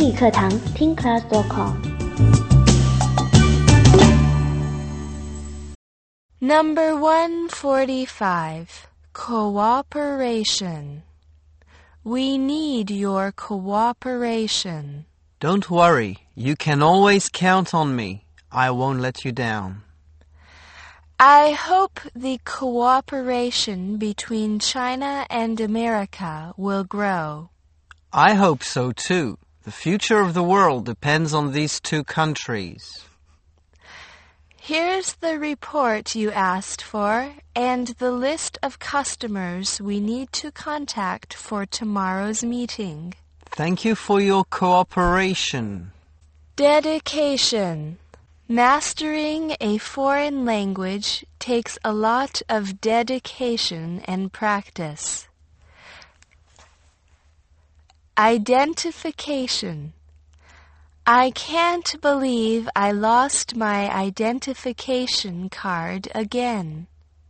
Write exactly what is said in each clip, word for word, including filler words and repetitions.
英语课堂听 class dot com。 Number one forty-five. Cooperation. We need your cooperation. Don't worry, you can always count on me. I won't let you down. I hope the cooperation between China and America will grow. I hope so too. The future of the world depends on these two countries. Here's the report you asked for and the list of customers we need to contact for tomorrow's meeting. Thank you for your cooperation. Dedication. Mastering a foreign language takes a lot of dedication and practice. Identification. I can't believe I lost my identification card again.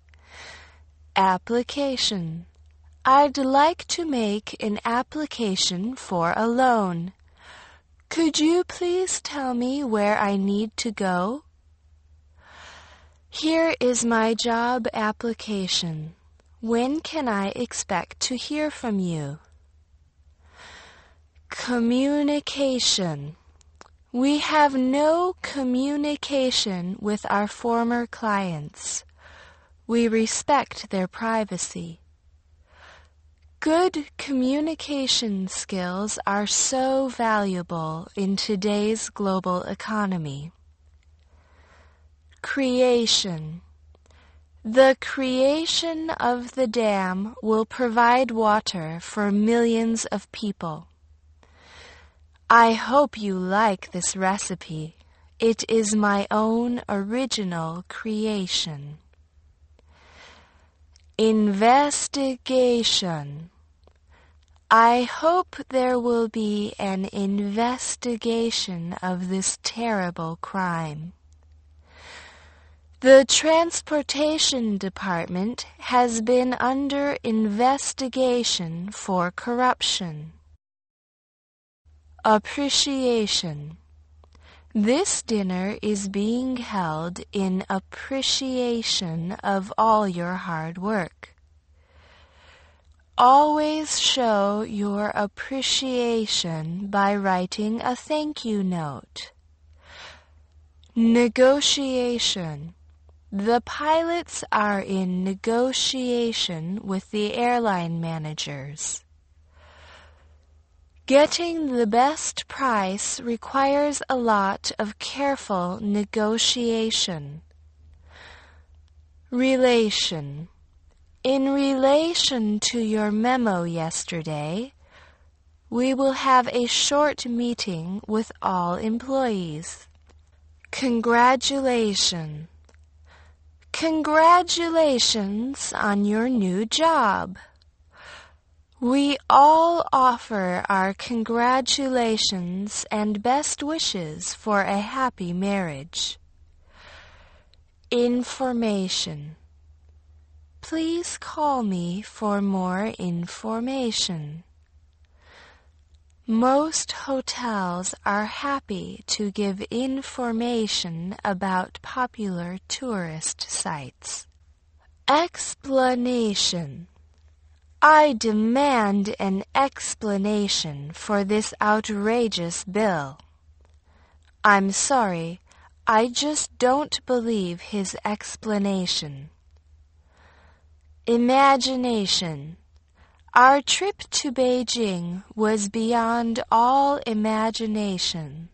Application. I'd like to make an application for a loan. Could you please tell me where I need to go? Here is my job application. When can I expect to hear from you? Communication. We have no communication with our former clients. We respect their privacy. Good communication skills are so valuable in today's global economy. Creation. The creation of the dam will provide water for millions of people. I hope you like this recipe. It is my own original creation. Investigation. I hope there will be an investigation of this terrible crime. The Transportation Department has been under investigation for corruption. Appreciation. This dinner is being held in appreciation of all your hard work. Always show your appreciation by writing a thank you note. Negotiation. The pilots are in negotiation with the airline managers. Getting the best price requires a lot of careful negotiation. Relation. In relation to your memo yesterday, we will have a short meeting with all employees. Congratulations. Congratulations on your new job. We all offer our congratulations and best wishes for a happy marriage. Information. Please call me for more information. Most hotels are happy to give information about popular tourist sites. Explanation. I demand an explanation for this outrageous bill. I'm sorry, I just don't believe his explanation. Imagination. Our trip to Beijing was beyond all imagination.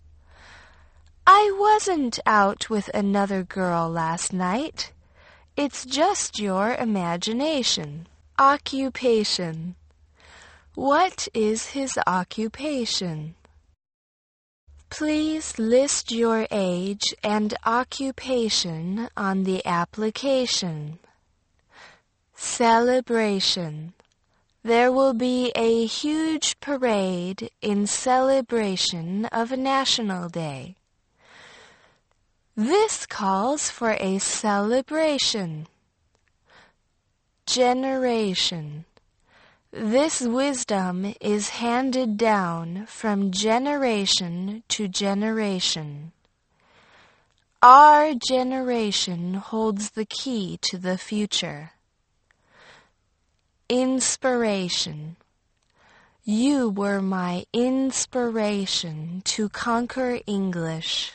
I wasn't out with another girl last night. It's just your imagination. Occupation. What is his occupation? Please list your age and occupation on the application. Celebration. There will be a huge parade in celebration of National Day. This calls for a celebration. Generation. This wisdom is handed down from generation to generation. Our generation holds the key to the future. Inspiration. You were my inspiration to conquer English.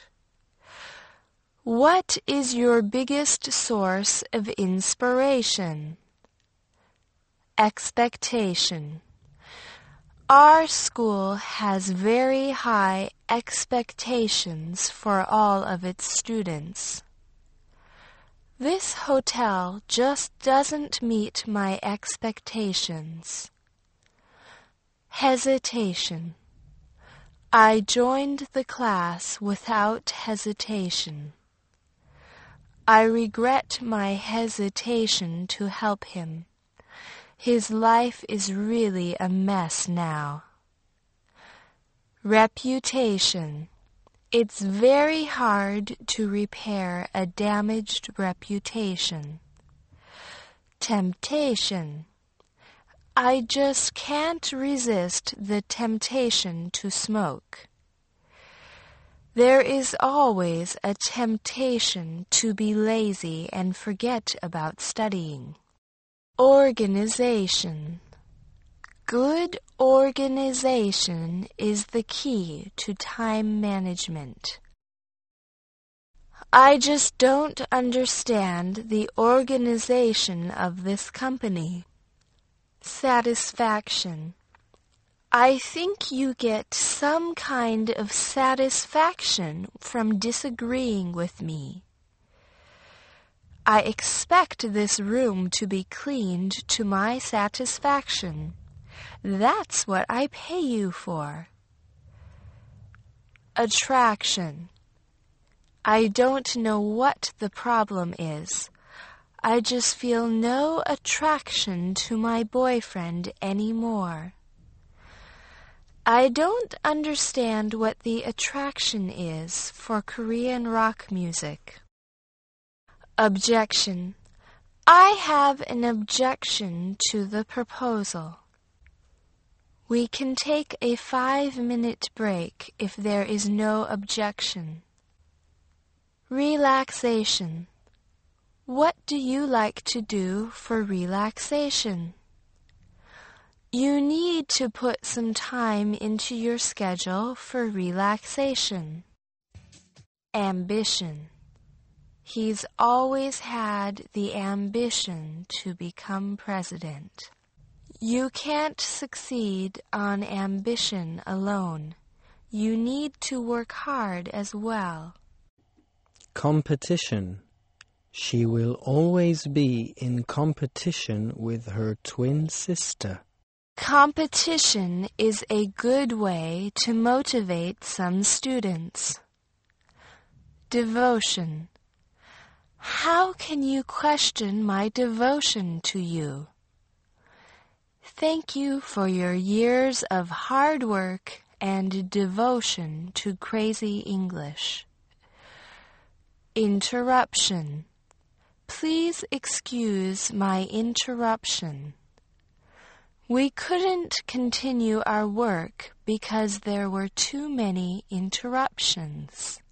What is your biggest source of inspiration? Expectation. Our school has very high expectations for all of its students. This hotel just doesn't meet my expectations. Hesitation. I joined the class without hesitation. I regret my hesitation to help him. His life is really a mess now. Reputation. It's very hard to repair a damaged reputation. Temptation. I just can't resist the temptation to smoke. There is always a temptation to be lazy and forget about studying. Organization. Good organization is the key to time management. I just don't understand the organization of this company. Satisfaction. I think you get some kind of satisfaction from disagreeing with me. I expect this room to be cleaned to my satisfaction. That's what I pay you for. Attraction. I don't know what the problem is. I just feel no attraction to my boyfriend anymore. I don't understand what the attraction is for Korean rock music. Objection. I have an objection to the proposal. We can take a five-minute break if there is no objection. Relaxation. What do you like to do for relaxation? You need to put some time into your schedule for relaxation. Ambition. He's always had the ambition to become president. You can't succeed on ambition alone. You need to work hard as well. Competition. She will always be in competition with her twin sister. Competition is a good way to motivate some students. Devotion. How can you question my devotion to you? Thank you for your years of hard work and devotion to Crazy English. Interruption. Please excuse my interruption. We couldn't continue our work because there were too many interruptions.